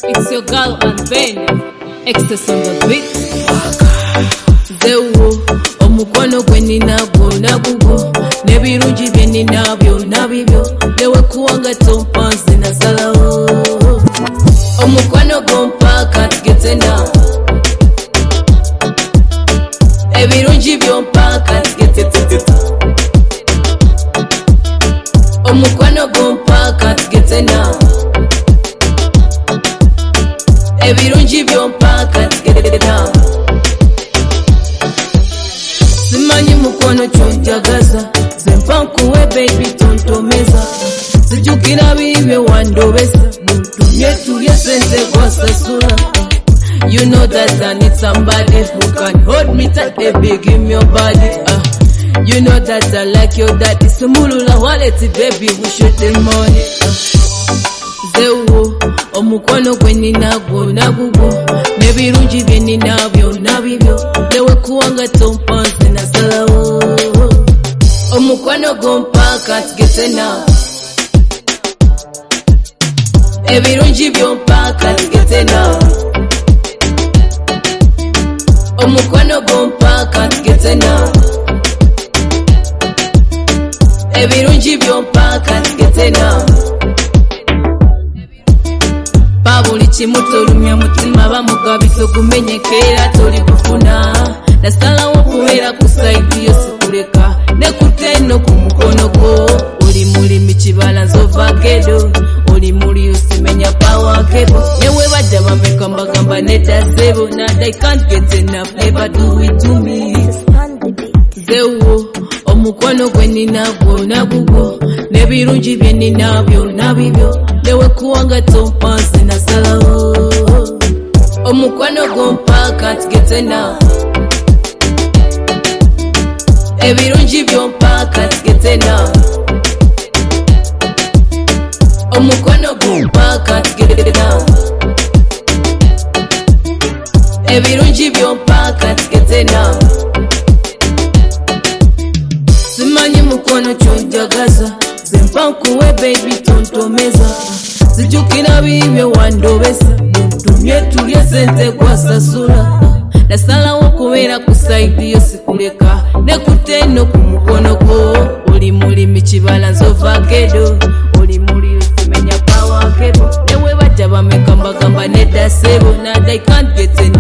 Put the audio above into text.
It's your girl and Ben. Excess on the beat. Zewo omukwano gwe ninagwo nagugo nebirungi bye ninabyo nabibyo lewe kuwanga tompanze nasalawo omukwano gompaka tugeze now ebirungi byompaka tugeze omukwano gompaka tugeze now ebirungi byompaka tugeze now simanyi mukono kyonjagaza zempankuwe baby tontomeza sijukira bibe wandobesa muntumye tulye sente gwasasula. You know that I need somebody who can hold me tight, baby, give me your body. You know that I like your daddy. Sumulula wallet, baby, we should the money. Zewo omukwano gwe ninagwo nagugo nebirungi bye ninabyo nabibyo lewe kuwanga tompanze nasalawo omukwano gompaka tugeze now ebirungi byompaka tugeze now omukwano gompaka tugeze now ebirungi byompaka tugeze now buli kimu tolumya mutima bamugabisa okumenyekera toli kufuna nasalawo okubeera ku saidi yo sikuleka nekuteno ku mukono gwo oli mulimi kibala nzovagedo oli muli osimenya power cable newe badda bameka mbagamba nedazebo and I can't get enough never do it to me. Zewo omukwano gwe ninagwo nagugo nebirungi bye ninabyo nabibyo lewe kuwanga tompanze nasalawo omukwano gompaka tugeze now ebirungi byompaka tugeze now omukwano gompaka tugeze now ebirungi byompaka tugeze now simanyi mukono kyonjagaza zempankuwe baby tontomeza sijukira bibye wandobesa muntumye tulye sente gwasasula nasalawo okubeera ku saidi yo sikuleka nekuteno ku mukono gwo oli mulimi kibala nzovagedo oli muli osimenya power cable newe bajja bameka mbagamba nedasebo and I can't get